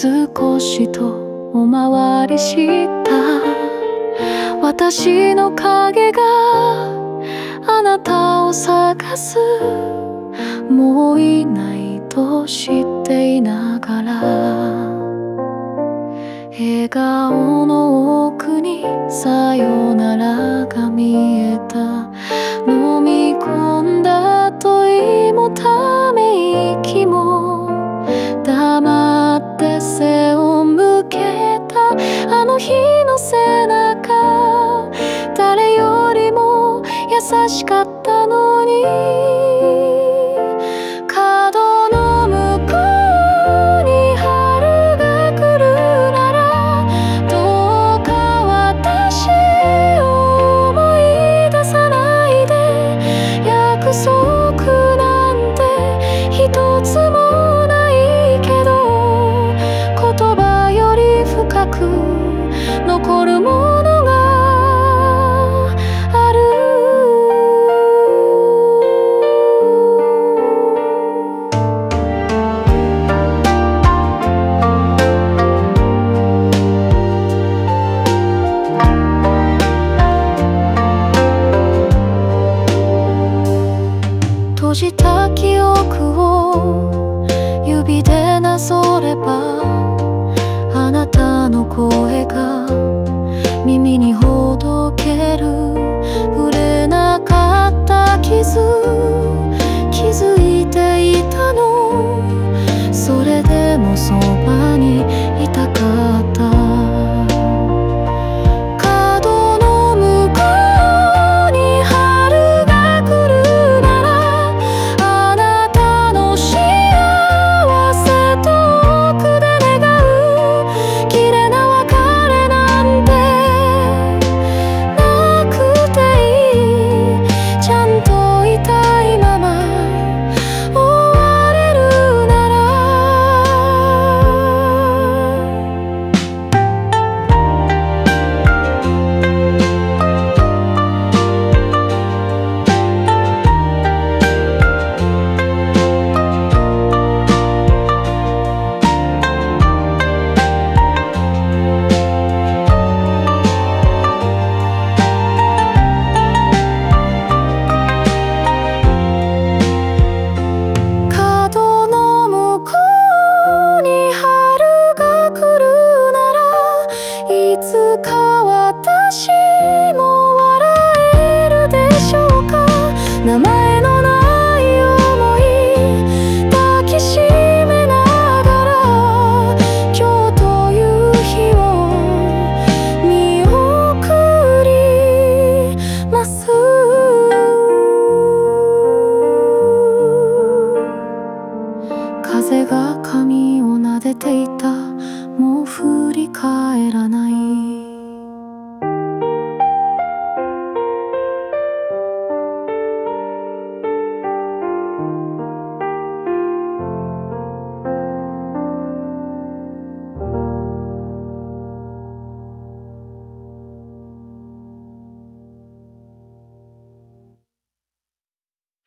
少しとお回りした私の影があなたを探す。もういないと知っていながら笑顔の奥にさよならが見えた。飲み込んだ問いもため息も黙って背を向けたあの日の背中、誰よりも優しかったのに。角の向こうに春が来るならどうか私を思い出さないで。約束なんて一つもないけど言葉より深く残るものがある。閉じた記憶を指でなぞればあなたの声が耳にほどける。触れなかった傷気づいていたの。それでもそばにいたかった。角の向こうに春が来るならあなたの幸せ遠くで願う。綺麗な別れなんてなくていい。ちゃんといたいまま終われるなら。角の向こうに春が来るならいつか私も笑えるでしょうか。名前のない想い抱きしめながら今日という日を見送ります。風が髪を撫でていた。